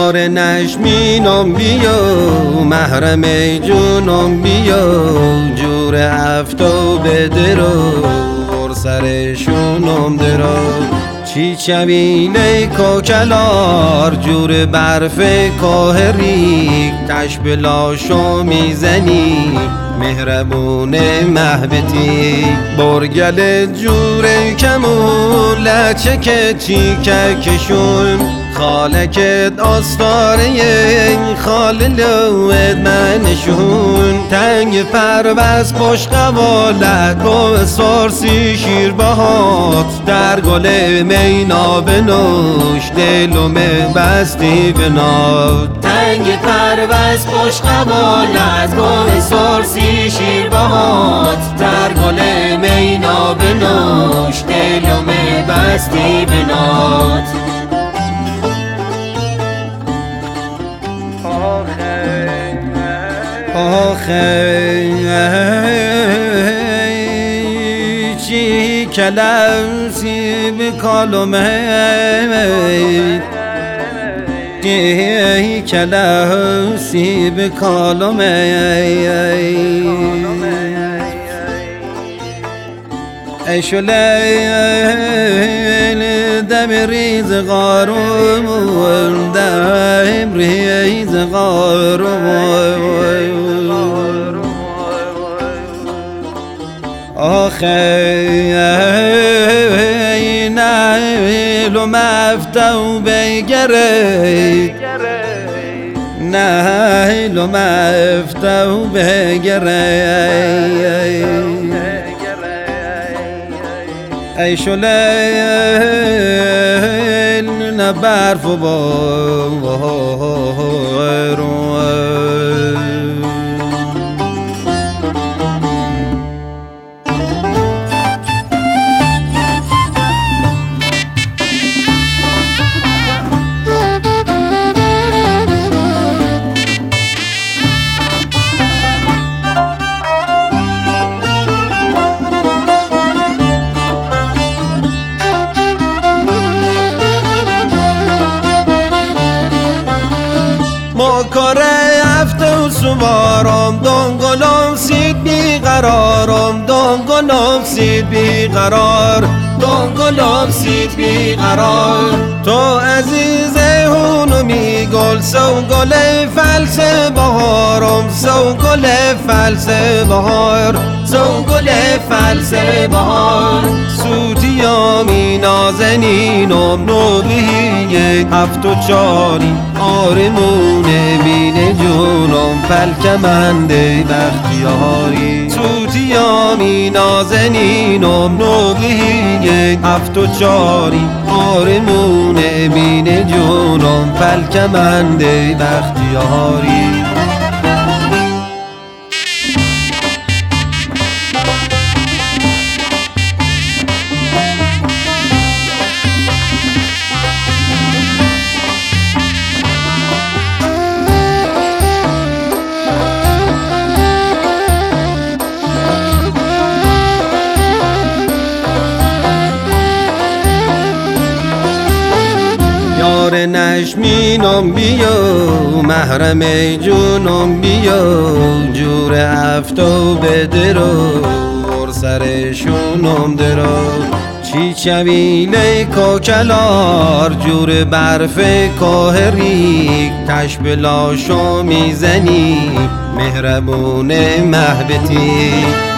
یار نشمینم بیا محرم جونم بیا جور افتو بدرو بر سرشونم درو چی چویله کوکلار جور برف کاهری تش بلاشو میزنی مهربون محبتی برگل جور کمون لچه چیکه کشون خالکت آستاره خال لوت منشون تنگ پرواز پشت قوالت با سارسی شیر بهات در گل مینا بنوش دلو بستی بنات تنگ پرواز پشت قوالت با سارسی شیر بهات در گل مینا بنوش دلو بستی بنات آخه چی کلمسی بکالمه چی کلمسی بکالمه ای شلیل دم ریز غارم دم ریز غارم آخه نهل و مفتو بگرد نهل و مفتو بگرد ای شلیل نه برف و بارون ما کار هفته و سوارم دنگلم سید بیقرارم دنگلم سید بیقرار دنگلم سید بیقرار تو عزیز هونمی گل سو گل فلس بهارم سو گل فلس بهار سو گل فلس بهار سوتیامی نازنینم نوبهی هفت و چاری آرمونه بینه جونم پلکمنده بختیاری سوتیامی نازنینم نوبهی هفت و چاری آرمونه بینه جونم پلکمنده بختیاری یار نشمینم بیا محرم جونم بیا جور افتو بدرو بر سرشونم درو چی چویله کوکلار جور برف کاهری تش بلاشو میزنی مهربون محبتی